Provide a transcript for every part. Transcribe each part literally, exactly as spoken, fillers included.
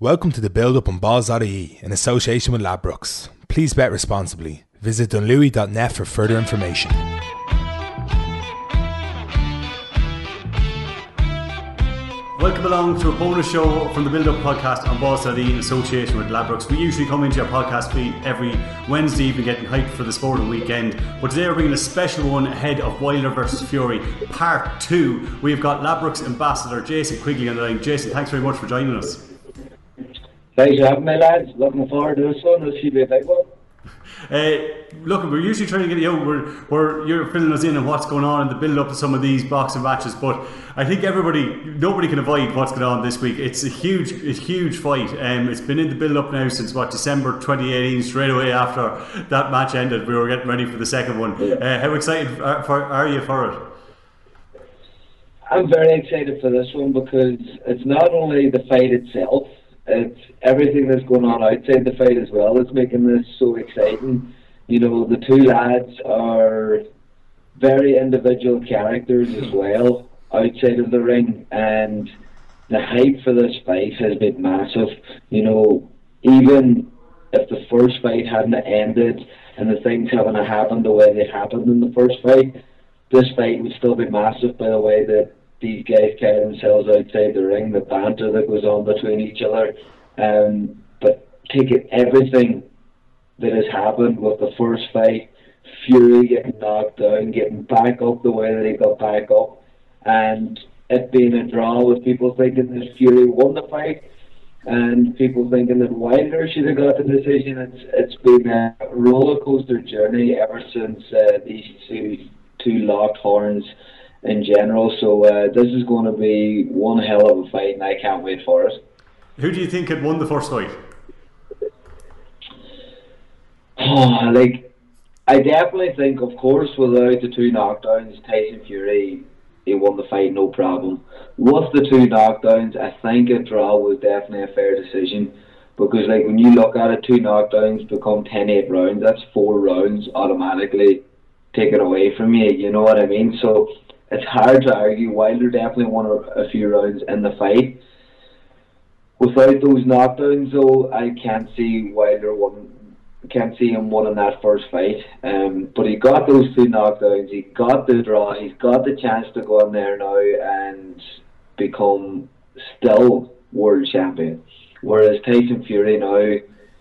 Welcome to the build-up on balls dot I E in association with Ladbrokes. Please bet responsibly. Visit dunlewy dot net for further information. Welcome along to a bonus show from the Build Up podcast on balls dot I E in association with Ladbrokes. We usually come into your podcast feed every Wednesday evening getting hyped for the sporting weekend, but today we're bringing a special one ahead of Wilder versus Fury part two. We've got Ladbrokes ambassador Jason Quigley on the line. Jason, thanks very much for joining us. Thanks for having me, lads. Looking forward to this one. It should be a big one. Uh, look, we're usually trying to get you out. We're, we're, you're filling us in on what's going on in the build up to some of these boxing matches, but I think everybody, nobody can avoid what's going on this week. It's a huge, a huge fight. Um, it's been in the build up now since what, December twenty eighteen. Straight away after that match ended, we were getting ready for the second one. Uh, how excited are, for, are you for it? I'm very excited for this one because it's not only the fight itself. It's everything that's going on outside the fight as well. It's making this so exciting. You know, the two lads are very individual characters as well outside of the ring, and the hype for this fight has been massive. You know, even if the first fight hadn't ended and the things haven't happened the way they happened in the first fight, this fight would still be massive by the way that these guys carry themselves outside the ring, the banter that goes on between each other. Um, but taking everything that has happened with the first fight, Fury getting knocked down, getting back up the way that he got back up, and it being a draw with people thinking that Fury won the fight and people thinking that Wilder should have got the decision. It's it's been a roller coaster journey ever since uh, these two two locked horns in general, so uh, this is going to be one hell of a fight and I can't wait for it. Who do you think had won the first fight? Oh, like, I definitely think, of course, without the two knockdowns, Tyson Fury, he won the fight, no problem. With the two knockdowns, I think a draw was definitely a fair decision, because like when you look at it, two knockdowns become ten eight rounds, that's four rounds automatically taken away from you, you know what I mean? So it's hard to argue. Wilder definitely won a, a few rounds in the fight. Without those knockdowns, though, I can't see Wilder won. Can't see him winning that first fight. Um, but he got those two knockdowns. He got the draw. He's got the chance to go in there now and become still world champion. Whereas Tyson Fury now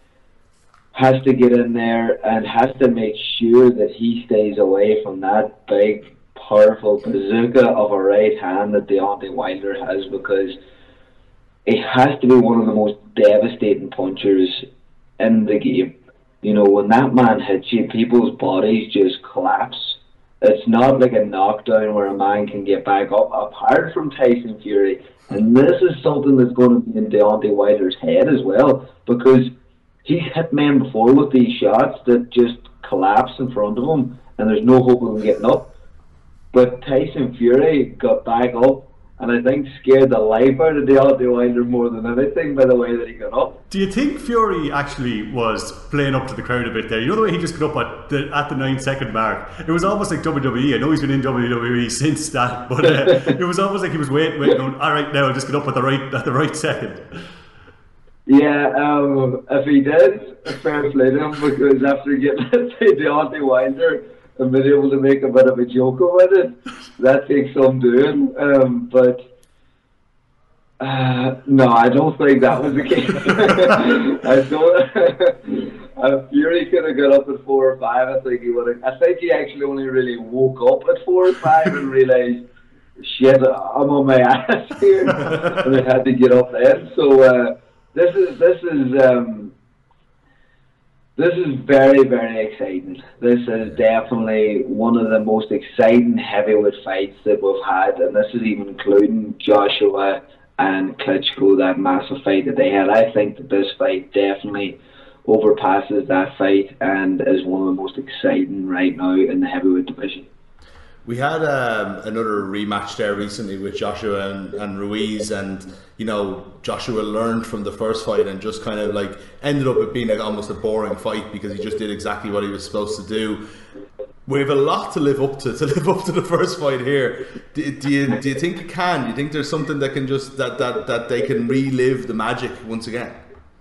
has to get in there and has to make sure that he stays away from that big, powerful bazooka of a right hand that Deontay Wilder has, because it has to be one of the most devastating punchers in the game. You know, when that man hits you, people's bodies just collapse. It's not like a knockdown where a man can get back up, apart from Tyson Fury. And this is something that's going to be in Deontay Wilder's head as well, because he's hit men before with these shots that just collapse in front of him and there's no hope of him getting up. But Tyson Fury got back up and I think scared the life out of Deontay Wilder more than anything by the way that he got up. Do you think Fury actually was playing up to the crowd a bit there? You know the way he just got up at the at the nine second mark? It was almost like W W E. I know he's been in W W E since that, but uh, it was almost like he was waiting, waiting, going, all right, now I'll just get up at the right at the right second. Yeah, um, if he did, fair play to him, because after getting to Deontay Wilder and being able to make a bit of a joke about it, that takes some doing. Um, but uh, no, I don't think that was the case. I don't. uh, Fury could have got up at four or five. I think he would have. I think he actually only really woke up at four or five and realised, shit, I'm on my ass here, and I had to get up then. So uh, this is this is. Um, This is very, very exciting. This is definitely one of the most exciting heavyweight fights that we've had, and this is even including Joshua and Klitschko, that massive fight that they had. I think that this fight definitely overpasses that fight and is one of the most exciting right now in the heavyweight division. We had um, another rematch there recently with Joshua and, and Ruiz, and you know, Joshua learned from the first fight and just kind of like ended up it being like almost a boring fight because he just did exactly what he was supposed to do. we have a lot to live up to to live up to the first fight here. Do, do you do you think it can? Do you think there's something that can just that that that they can relive the magic once again?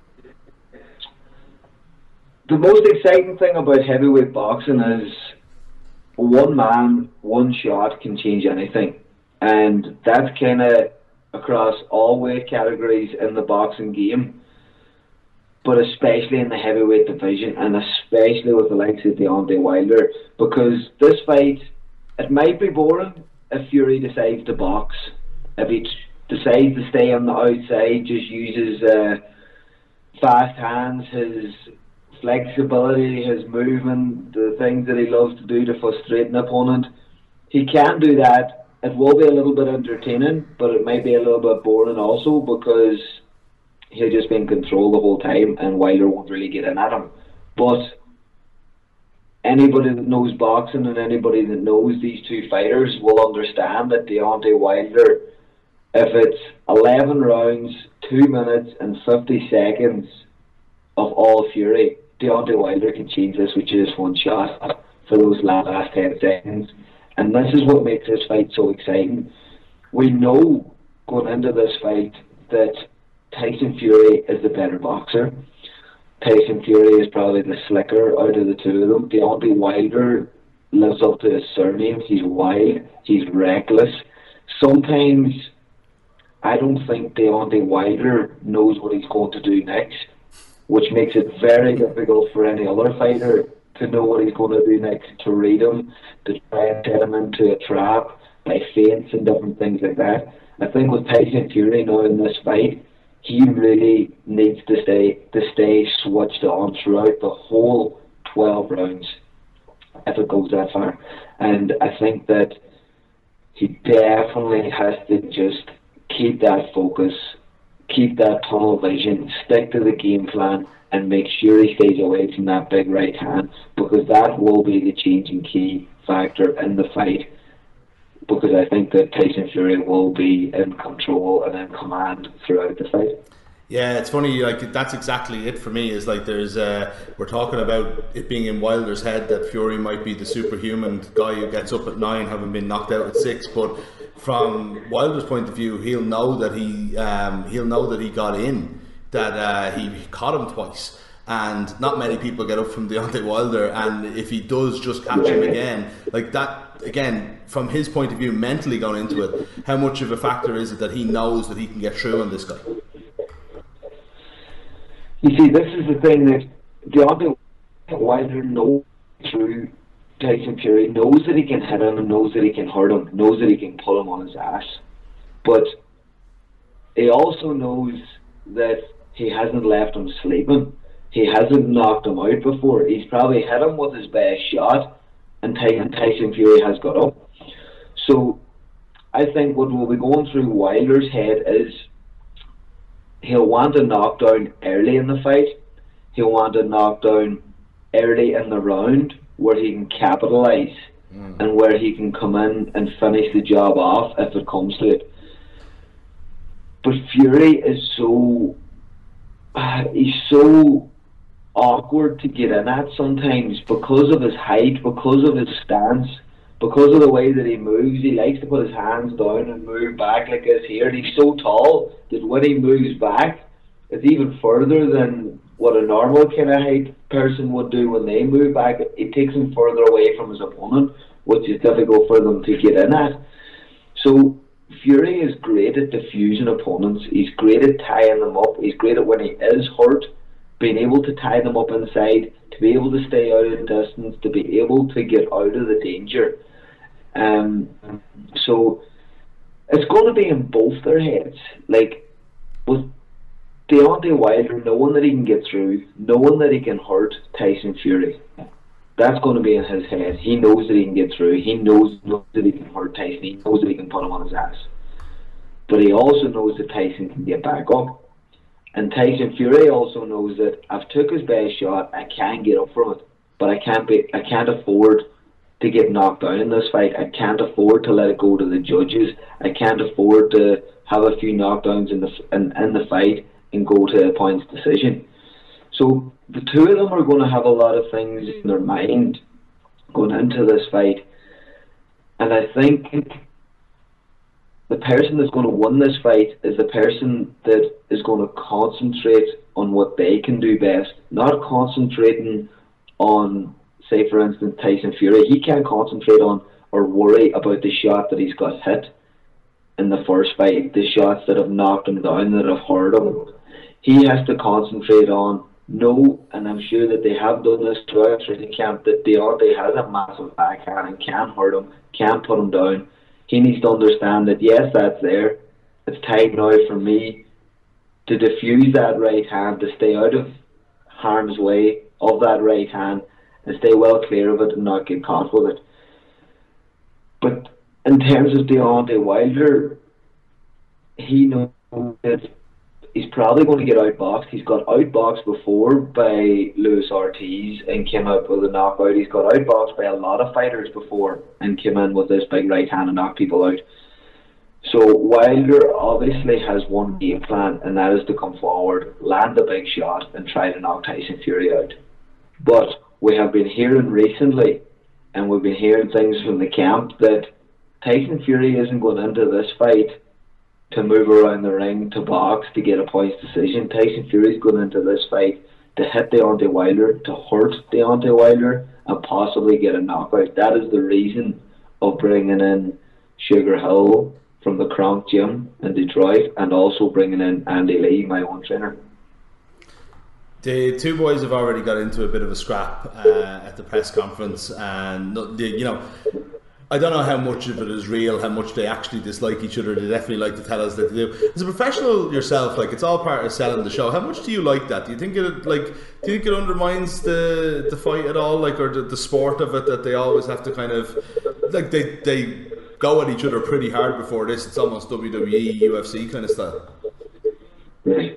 The most exciting thing about heavyweight boxing is one man, one shot can change anything, and that's kind of across all weight categories in the boxing game, but especially in the heavyweight division, and especially with the likes of Deontay Wilder, because this fight, it might be boring if Fury decides to box. If he decides to stay on the outside, just uses uh, fast hands, his flexibility, his movement, the things that he loves to do to frustrate an opponent, he can do that. It will be a little bit entertaining, but it might be a little bit boring also, because he'll just be in control the whole time and Wilder won't really get in at him. But anybody that knows boxing and anybody that knows these two fighters will understand that Deontay Wilder, if it's eleven rounds, two minutes and fifty seconds of all Fury, Deontay Wilder can change this with just one shot for those last ten seconds. And this is what makes this fight so exciting. We know going into this fight that Tyson Fury is the better boxer. Tyson Fury is probably the slicker out of the two of them. Deontay Wilder lives up to his surname. He's wild. He's reckless. Sometimes I don't think Deontay Wilder knows what he's going to do next, which makes it very difficult for any other fighter to know what he's going to do next, to read him, to try and set him into a trap by feints and different things like that. I think with Tyson Fury now in this fight, he really needs to stay to stay switched on throughout the whole twelve rounds, if it goes that far. And I think that he definitely has to just keep that focus, keep that tunnel vision, stick to the game plan, and make sure he stays away from that big right hand, because that will be the changing key factor in the fight. Because I think that Tyson Fury will be in control and in command throughout the fight. Yeah, it's funny. Like that's exactly it for me. Is like there's uh, we're talking about it being in Wilder's head that Fury might be the superhuman guy who gets up at nine, having been knocked out at six. But from Wilder's point of view, he'll know that he um, he'll know that he got in, that uh, he caught him twice. And not many people get up from Deontay Wilder, and if he does just catch him again, like that, again, from his point of view, mentally going into it, how much of a factor is it that he knows that he can get through on this guy? You see, this is the thing that Deontay Wilder knows through Tyson Fury, knows that he can hit him, and knows that he can hurt him, knows that he can pull him on his ass. But he also knows that he hasn't left him sleeping. He hasn't knocked him out before. He's probably hit him with his best shot, and Tyson Fury has got up. So I think what will be going through Wilder's head is he'll want a knockdown early in the fight. He'll want a knockdown early in the round where he can capitalise mm. and where he can come in and finish the job off if it comes to it. But Fury is so... Uh, he's so awkward to get in at sometimes because of his height, because of his stance, because of the way that he moves. He likes to put his hands down and move back like this here, and he's so tall that when he moves back, it's even further than what a normal kind of height person would do when they move back. It takes him further away from his opponent, which is difficult for them to get in at. So Fury is great at diffusing opponents. He's great at tying them up. He's great at when he is hurt, being able to tie them up inside, to be able to stay out of distance, to be able to get out of the danger. Um, so it's going to be in both their heads. Like with Deontay Wilder knowing that he can get through, knowing that he can hurt Tyson Fury, that's going to be in his head. He knows that he can get through. He knows, knows that he can hurt Tyson. He knows that he can put him on his ass. But he also knows that Tyson can get back up. And Tyson Fury also knows that I've took his best shot. I can get up from it, but I can't be. I can't afford to get knocked down in this fight. I can't afford to let it go to the judges. I can't afford to have a few knockdowns in the in, in the fight and go to a points decision. So the two of them are going to have a lot of things in their mind going into this fight. And I think the person that's going to win this fight is the person that is going to concentrate on what they can do best, not concentrating on, say for instance, Tyson Fury. He can't concentrate on or worry about the shot that he's got hit in the first fight, the shots that have knocked him down, that have hurt him. He has to concentrate on, no, and I'm sure that they have done this throughout training camp, that Deontay has a massive backhand and can hurt him, can put him down. He needs to understand that, yes, that's there. It's time now for me to diffuse that right hand, to stay out of harm's way of that right hand and stay well clear of it and not get caught with it. But in terms of Deontay Wilder, he knows that he's probably going to get outboxed. He's got outboxed before by Luis Ortiz and came out with a knockout. He's got outboxed by a lot of fighters before and came in with this big right hand and knocked people out. So Wilder obviously has one game plan, and that is to come forward, land a big shot, and try to knock Tyson Fury out. But we have been hearing recently, and we've been hearing things from the camp, that Tyson Fury isn't going into this fight to move around the ring, to box, to get a points decision. Tyson Fury's going into this fight to hit Deontay Wilder, to hurt Deontay Wilder, and possibly get a knockout. That is the reason of bringing in Sugar Hill from the Kronk Gym in Detroit, and also bringing in Andy Lee, my own trainer. The two boys have already got into a bit of a scrap uh, at the press conference, and you know, I don't know how much of it is real, how much they actually dislike each other. They definitely like to tell us that they do. As a professional yourself, like, it's all part of selling the show. How much do you like that? Do you think it like do you think it undermines the the fight at all, like, or the, the sport of it, that they always have to kind of like they they go at each other pretty hard before this? It's almost W W E, U F C kind of style. Right.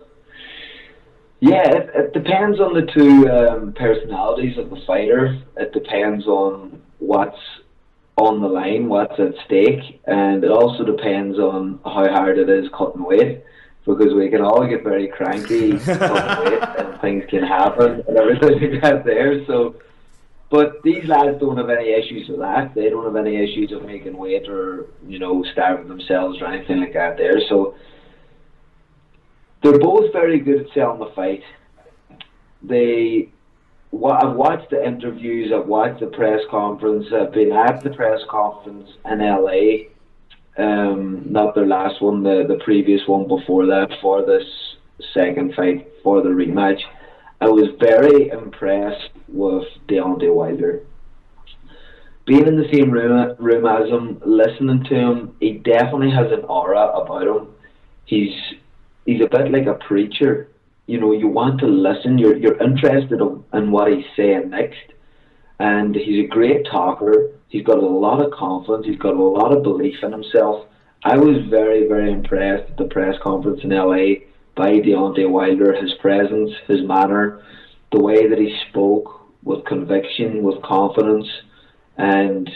Yeah, it, it depends on the two um, personalities of the fighter. It depends on what's on the line, what's at stake, and it also depends on how hard it is cutting weight, because we can all get very cranky cutting weight and things can happen and everything like that there. So, but these lads don't have any issues with that. They don't have any issues of making weight or, you know, starving themselves or anything like that there. So they're both very good at selling the fight. They, I've watched the interviews, I've watched the press conference, I've been at the press conference in L A, um, not their last one, the, the previous one before that, for this second fight, for the rematch. I was very impressed with Deontay Wilder. Being in the same room, room as him, listening to him, he definitely has an aura about him. He's he's a bit like a preacher. You know, you want to listen, you're you're interested in what he's saying next. And he's a great talker. He's got a lot of confidence. He's got a lot of belief in himself. I was very, very impressed at the press conference in L A by Deontay Wilder, his presence, his manner, the way that he spoke with conviction, with confidence. And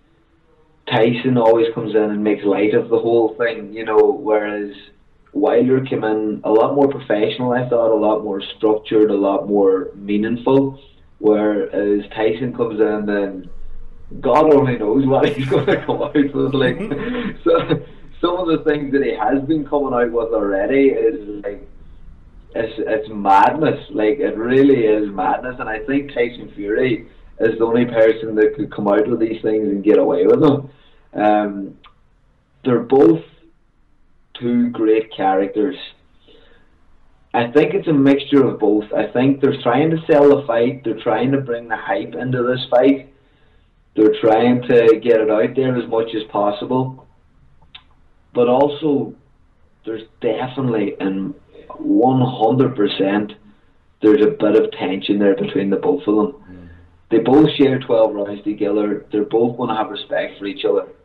Tyson always comes in and makes light of the whole thing, you know, whereas Wilder came in a lot more professional, I thought, a lot more structured, a lot more meaningful, whereas Tyson comes in and God only knows what he's going to come out with. Like, so, some of the things that he has been coming out with already is like, it's, it's madness. Like, it really is madness. And I think Tyson Fury is the only person that could come out with these things and get away with them. Um, they're both two great characters. I think it's a mixture of both. I think they're trying to sell the fight. They're trying to bring the hype into this fight. They're trying to get it out there as much as possible. But also, there's definitely, and one hundred percent, there's a bit of tension there between the both of them. Mm. They both share twelve rounds together. They're both going to have respect for each other.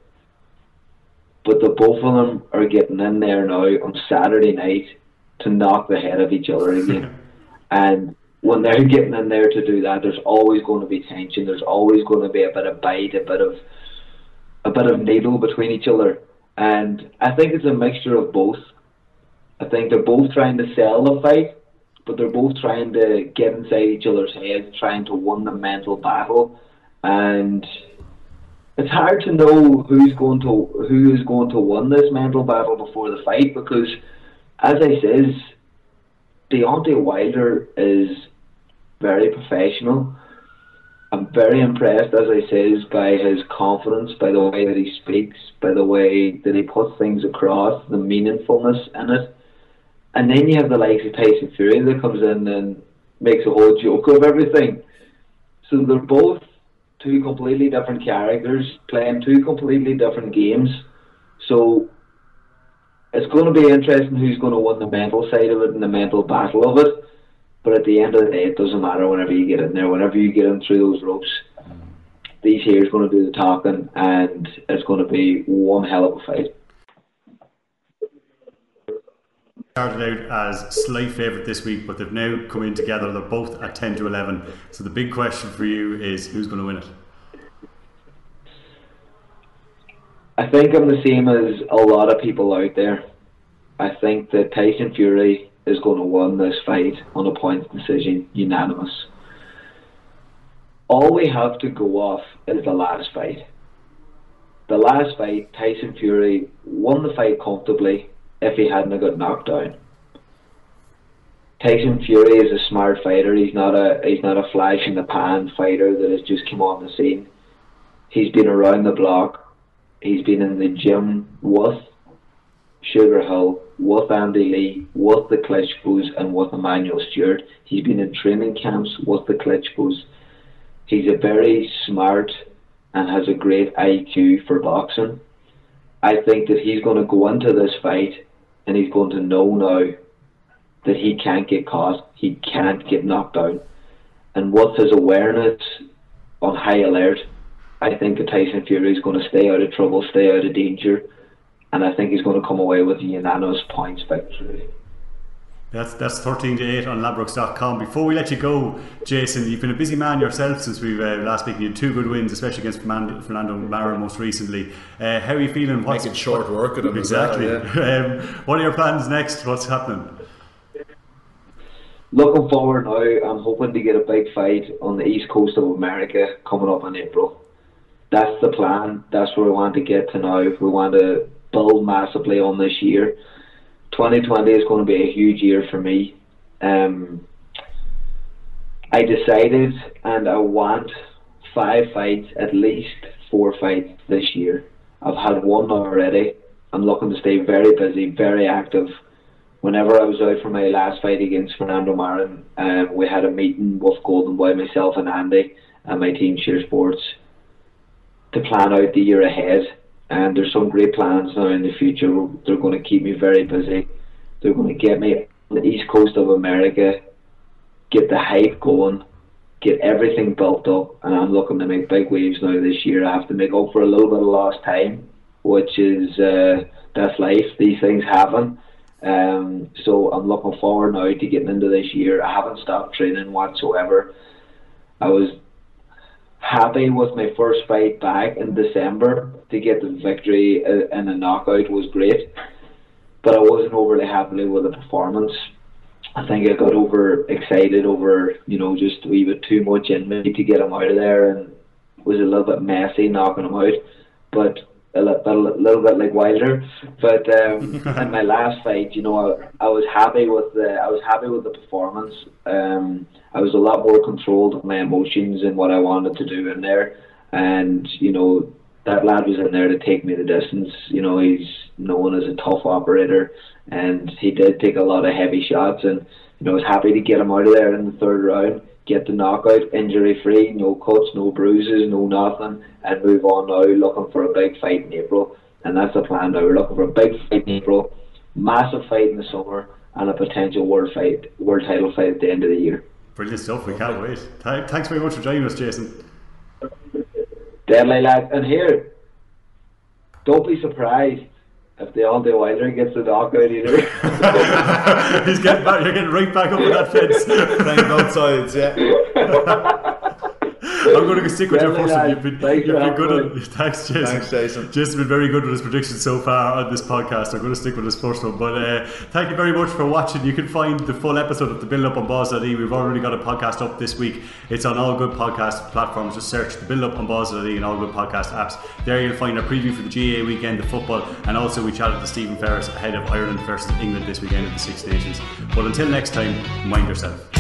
But the both of them are getting in there now on Saturday night to knock the head of each other again. And when they're getting in there to do that, there's always going to be tension. There's always going to be a bit of bite, a bit of a bit of needle between each other. And I think it's a mixture of both. I think they're both trying to sell the fight, but they're both trying to get inside each other's heads, trying to win the mental battle. and it's hard to know who's going to who is going to win this mental battle before the fight, because, as I says, Deontay Wilder is very professional. I'm very impressed, as I says, by his confidence, by the way that he speaks, by the way that he puts things across, the meaningfulness in it. And then you have the likes of Tyson Fury that comes in and makes a whole joke of everything. So they're both two completely different characters playing two completely different games. So it's going to be interesting who's going to win the mental side of it and the mental battle of it. But at the end of the day, it doesn't matter whenever you get in there. Whenever you get in through those ropes, these here is going to do the talking, and it's going to be one hell of a fight. Started out as slight favourite this week, but they've now come in together. They're both at ten to eleven. So the big question for you is, who's going to win it? I think I'm the same as a lot of people out there. I think that Tyson Fury is going to win this fight on a points decision, unanimous. All we have to go off is the last fight. The last fight, Tyson Fury won the fight comfortably if he hadn't got knocked down. Tyson Fury is a smart fighter. He's not a he's not a flash in the pan fighter that has just come on the scene. He's been around the block. He's been in the gym with Sugar Hill, with Andy Lee, with the Klitschkos, and with Emmanuel Stewart. He's been in training camps with the Klitschkos. He's a very smart and has a great I Q for boxing. I think that he's going to go into this fight and he's going to know now that he can't get caught, he can't get knocked down. And with his awareness on high alert, I think that Tyson Fury is going to stay out of trouble, stay out of danger, and I think he's going to come away with a unanimous points victory. That's that's thirteen to eight on Ladbrokes dot com. Before we let you go, Jason, you've been a busy man yourself since we uh, last speaking. You had two good wins, especially against Fernando, Fernando Mara most recently. Uh, how are you feeling? What's, Making short work of them. Exactly. Well, yeah. um, what are your plans next? What's happening? Looking forward now, I'm hoping to get a big fight on the east coast of America coming up in April. That's the plan. That's where we want to get to now. We want to build massively on this year. twenty twenty is going to be a huge year for me. Um, I decided and I want five fights, at least four fights this year. I've had one already. I'm looking to stay very busy, very active. Whenever I was out for my last fight against Fernando Marin, um, we had a meeting with Golden Boy, myself and Andy, and my team Sheer Sports, to plan out the year ahead. And there's some great plans now in the future. They're going to keep me very busy. They're going to get me on the east coast of America, get the hype going, get everything built up, and I'm looking to make big waves now this year. I have to make up for a little bit of lost time, which is, uh, that's life. These things happen. Um, so I'm looking forward now to getting into this year. I haven't stopped training whatsoever. I was happy with my first fight back in December. To get the victory in a knockout was great, but I wasn't overly happy with the performance. I think I got over excited over, you know, just a wee bit too much in me to get him out of there, and was a little bit messy knocking him out, but a little, a little bit like Wilder. But um, in my last fight, you know, I, I was happy with the I was happy with the performance. Um, I was a lot more controlled of my emotions and what I wanted to do in there, and you know, that lad was in there to take me the distance. You know, he's known as a tough operator, and he did take a lot of heavy shots, and you know, I was happy to get him out of there in the third round, get the knockout, injury free, no cuts, no bruises, no nothing, and move on now, looking for a big fight in April. And that's the plan now. We're looking for a big fight in April, massive fight in the summer, and a potential world fight, world title fight at the end of the year. Brilliant stuff. We can't wait. Thanks very much for joining us, Jason. Deadly, lad. And here, don't be surprised if Deontay Wilder gets the knockout either. He's getting back. You're getting right back up on that fence. Playing both sides, yeah. I'm going to stick with your first one. You've been, Thank you've you, been good. Alfred. At, thanks, Jason. Thanks, Jason. Jason's been very good with his predictions so far on this podcast. I'm going to stick with his first one. But uh, thank you very much for watching. You can find the full episode of the Build Up on Balls dot I E. We've already got a podcast up this week. It's on all good podcast platforms. Just search the Build Up on Balls dot I E and all good podcast apps. There you'll find our preview for the G A A weekend, the football, and also we chatted to Stephen Ferris ahead of Ireland versus England this weekend at the Six Nations. But until next time, mind yourself.